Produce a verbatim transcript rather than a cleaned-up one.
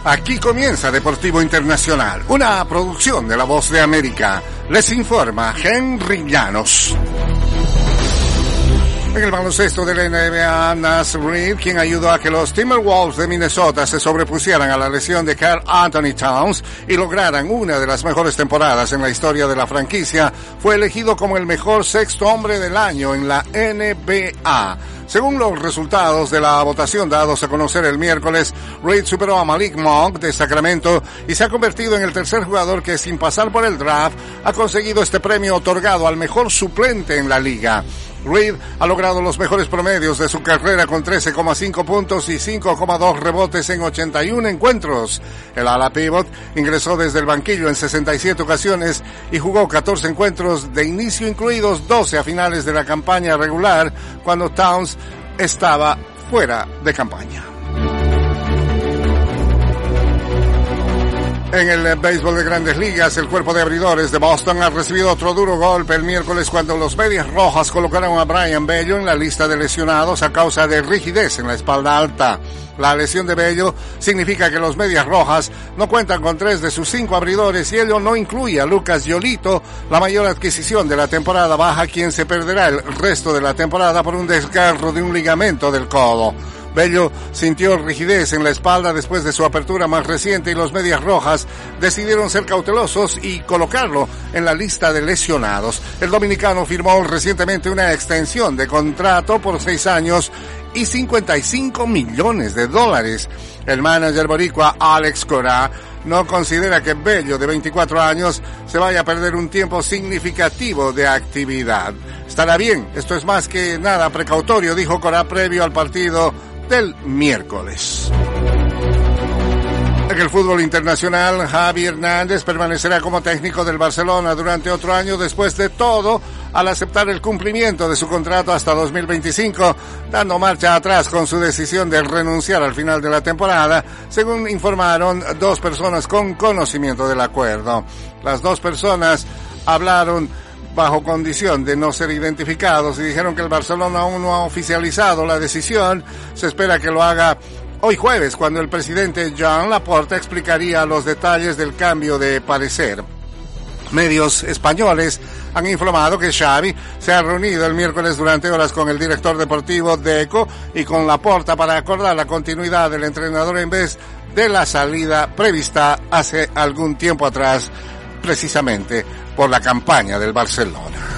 Aquí comienza Deportivo Internacional, una producción de La Voz de América. Les informa Henry Llanos. En el baloncesto de la N B A, Naz Reid, quien ayudó a que los Timberwolves de Minnesota se sobrepusieran a la lesión de Karl Anthony Towns y lograran una de las mejores temporadas en la historia de la franquicia, fue elegido como el mejor sexto hombre del año en la N B A. Según los resultados de la votación dados a conocer el miércoles, Reid superó a Malik Monk de Sacramento y se ha convertido en el tercer jugador que, sin pasar por el draft, ha conseguido este premio otorgado al mejor suplente en la liga. Reid ha logrado los mejores promedios de su carrera con trece coma cinco puntos y cinco coma dos rebotes en ochenta y uno encuentros. El ala pivot ingresó desde el banquillo en sesenta y siete ocasiones y jugó catorce encuentros de inicio, incluidos doce a finales de la campaña regular, cuando Towns estaba fuera de campaña. En el béisbol de Grandes Ligas, el cuerpo de abridores de Boston ha recibido otro duro golpe el miércoles cuando los Medias Rojas colocaron a Brayan Bello en la lista de lesionados a causa de rigidez en la espalda alta. La lesión de Bello significa que los Medias Rojas no cuentan con tres de sus cinco abridores y ello no incluye a Lucas Giolito, la mayor adquisición de la temporada baja, quien se perderá el resto de la temporada por un desgarro de un ligamento del codo. Bello sintió rigidez en la espalda después de su apertura más reciente y los Medias Rojas decidieron ser cautelosos y colocarlo en la lista de lesionados. El dominicano firmó recientemente una extensión de contrato por seis años y cincuenta y cinco millones de dólares. El manager boricua Alex Cora no considera que Bello, de veinticuatro años, se vaya a perder un tiempo significativo de actividad. Estará bien, esto es más que nada precautorio, dijo Cora previo al partido del miércoles. En el fútbol internacional, Javi Hernández permanecerá como técnico del Barcelona durante otro año después de todo, al aceptar el cumplimiento de su contrato hasta dos mil veinticinco, dando marcha atrás con su decisión de renunciar al final de la temporada, según informaron dos personas con conocimiento del acuerdo. Las dos personas hablaron bajo condición de no ser identificados y dijeron que el Barcelona aún no ha oficializado la decisión. Se espera que lo haga hoy jueves, cuando el presidente Joan Laporta explicaría los detalles del cambio de parecer. Medios españoles han informado que Xavi se ha reunido el miércoles durante horas con el director deportivo Deco y con Laporta para acordar la continuidad del entrenador en vez de la salida prevista hace algún tiempo atrás, precisamente por la campaña del Barcelona.